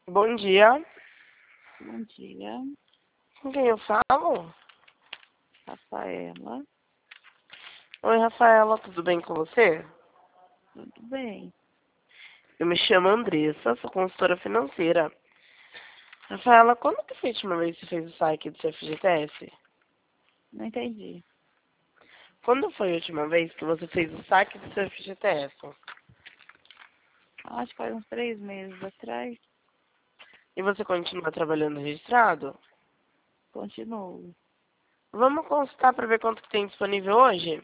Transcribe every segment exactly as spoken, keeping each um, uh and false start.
Bom dia. Bom dia, Com quem eu falo? Rafaela. Oi, Rafaela, tudo bem com você? Tudo bem? Eu me chamo Andressa, sou consultora financeira. Rafaela, quando que foi a última vez que você fez o saque do seu F G T S? Não entendi. Quando foi a última vez que você fez o saque do seu F G T S? Acho que faz uns três meses atrás. E você continua trabalhando registrado? Continuo. Vamos consultar para ver quanto que tem disponível hoje?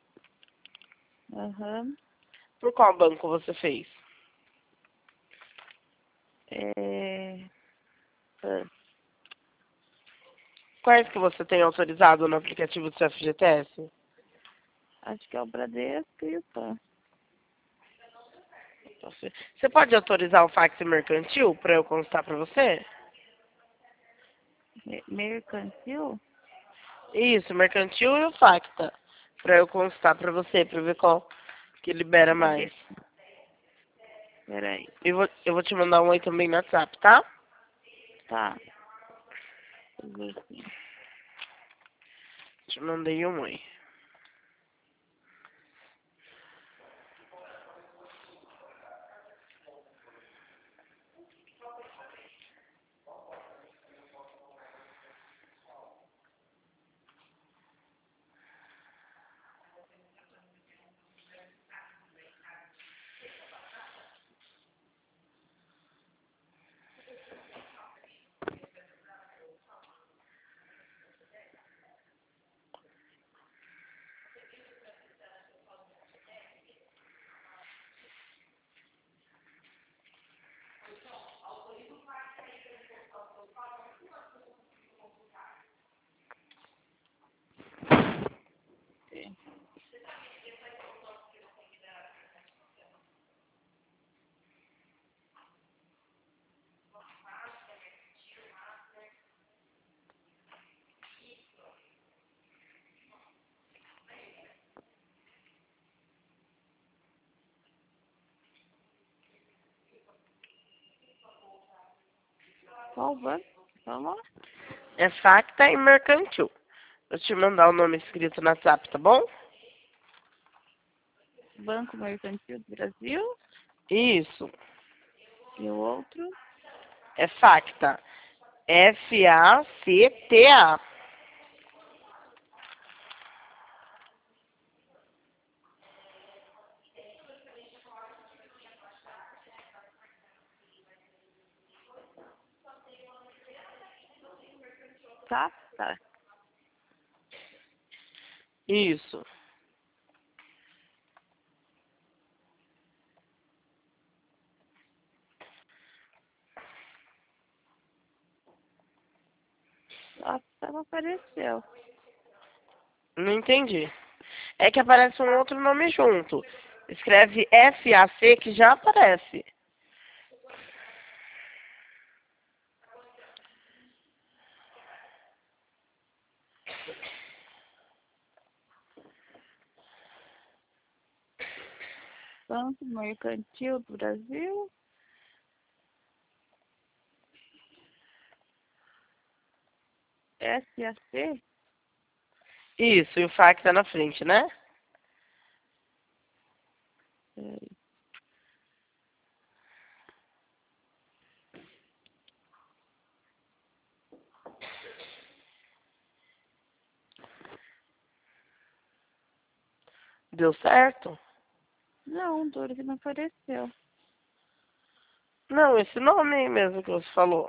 Aham. Por qual banco você fez? É... ah, Quais que você tem autorizado no aplicativo do seu F G T S? Acho que é o Bradesco e o Pan. Você você pode autorizar o fax mercantil para eu consultar para você? Me- Mercantil? Isso, mercantil e o facta. Pra eu constar pra você, pra ver qual que libera mais. Cadê? Peraí. Eu vou, eu vou te mandar um oi também no WhatsApp, tá? Tá. Deixa eu ver aqui. Te mandei um oi. Qual banco? Falou? É facta e mercantil. Vou te mandar o nome escrito no WhatsApp, tá bom? Banco Mercantil do Brasil. Isso. E o outro? É facta. F A C T A. Tá? Tá. Isso. Nossa, não apareceu. Não entendi. É que aparece um outro nome junto. Escreve F A C que já aparece. Banco Mercantil do Brasil. S A C? Isso, e o facta na frente, né? Peraí. Deu certo? Não, duro que não apareceu. Não, esse nome aí mesmo que você falou.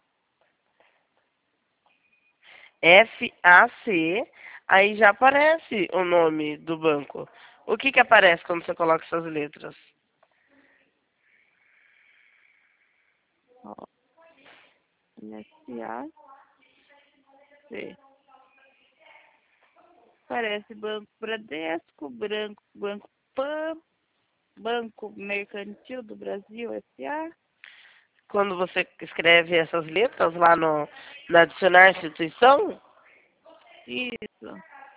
F A C, aí já aparece o nome do banco. O que que aparece quando você coloca essas letras? Ó, S A C. Parece Banco Bradesco, Branco, Banco Pan, Banco Mercantil do Brasil, S A. Quando você escreve essas letras lá no, no adicionar instituição, Isso.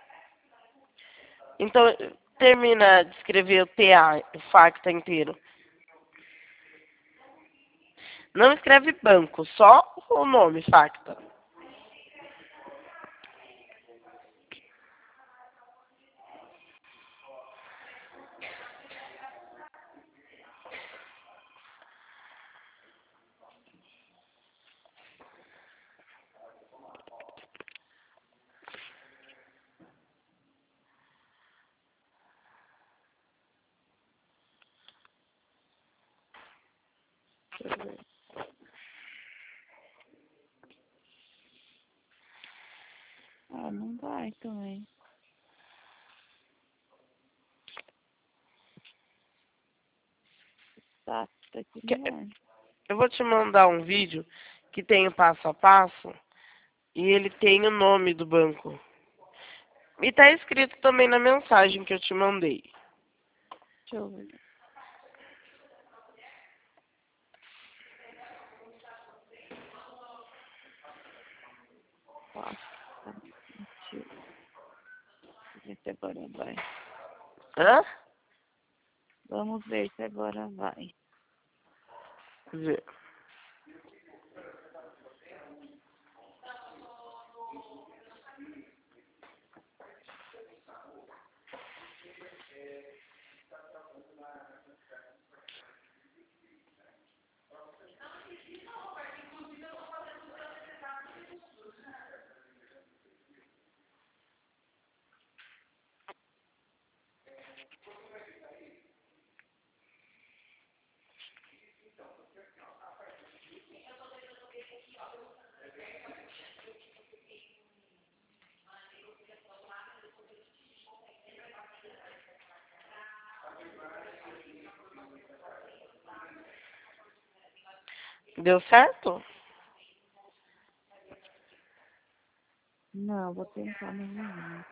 então termina de escrever o T A, o facta inteiro. Não escreve banco, só o nome, Facta. Deixa eu ver. Ah, não vai também. Tá, tá aqui Que- não vai. Eu vou te mandar um vídeo que tem o passo a passo e ele tem o nome do banco. E tá escrito também na mensagem que eu te mandei. Deixa eu ver. Passa. Deixa eu ver se agora vai. Hã? Vamos ver se agora vai. Vê. Deu certo? Não, vou tentar novamente.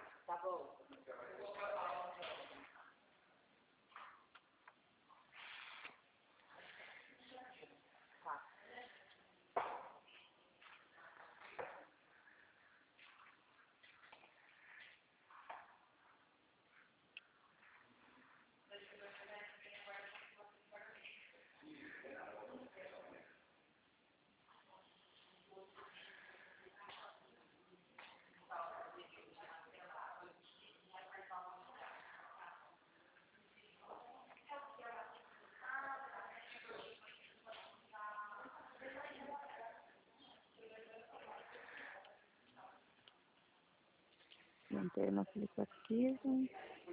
Entrei no aplicativo.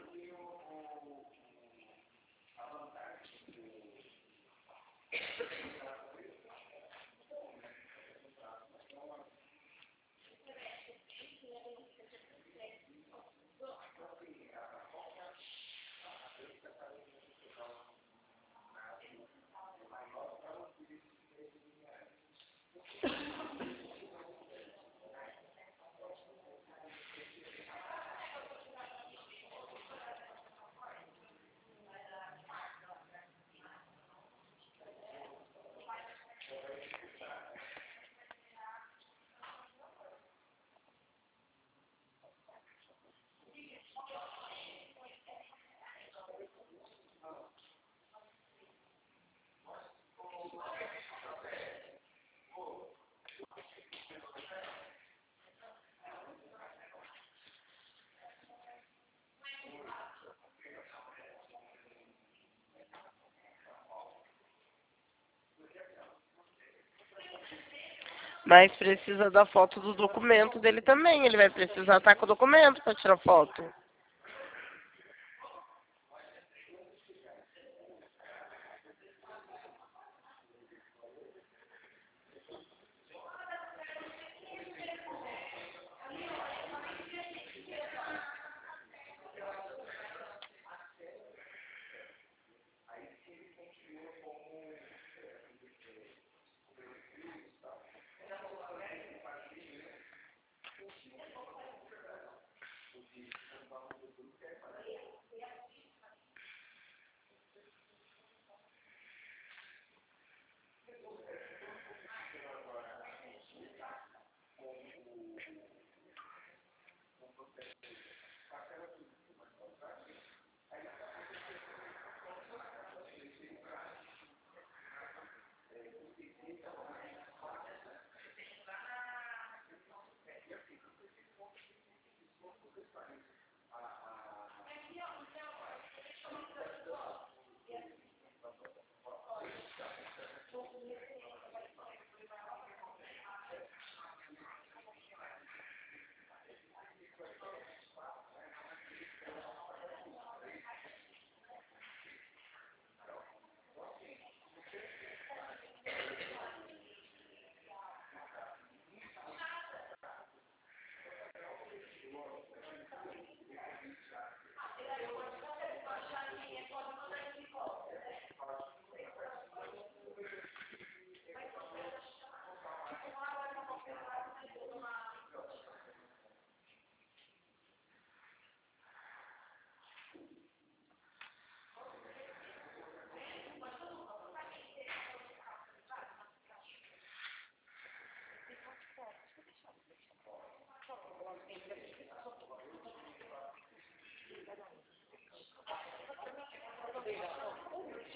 Mas precisa da foto do documento dele também. Ele vai precisar estar com o documento para tirar foto.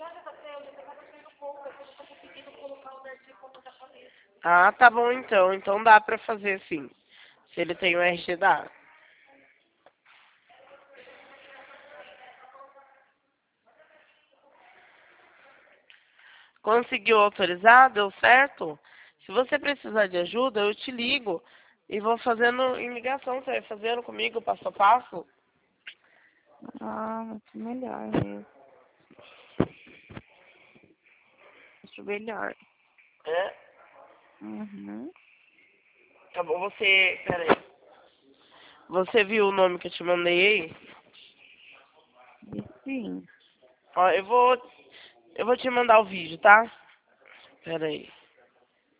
Ah, tá bom então. Então dá pra fazer sim. Se ele tem o R G, dá. Conseguiu autorizar? Deu certo? Se você precisar de ajuda, eu te ligo e vou fazendo em ligação. Você vai fazendo comigo passo a passo? Ah, acho melhor mesmo. Acho melhor. É? Uhum. Tá bom, você... Pera aí. Você viu o nome que eu te mandei aí? E sim. Ó, eu vou... Eu vou te mandar o vídeo, tá? Pera aí.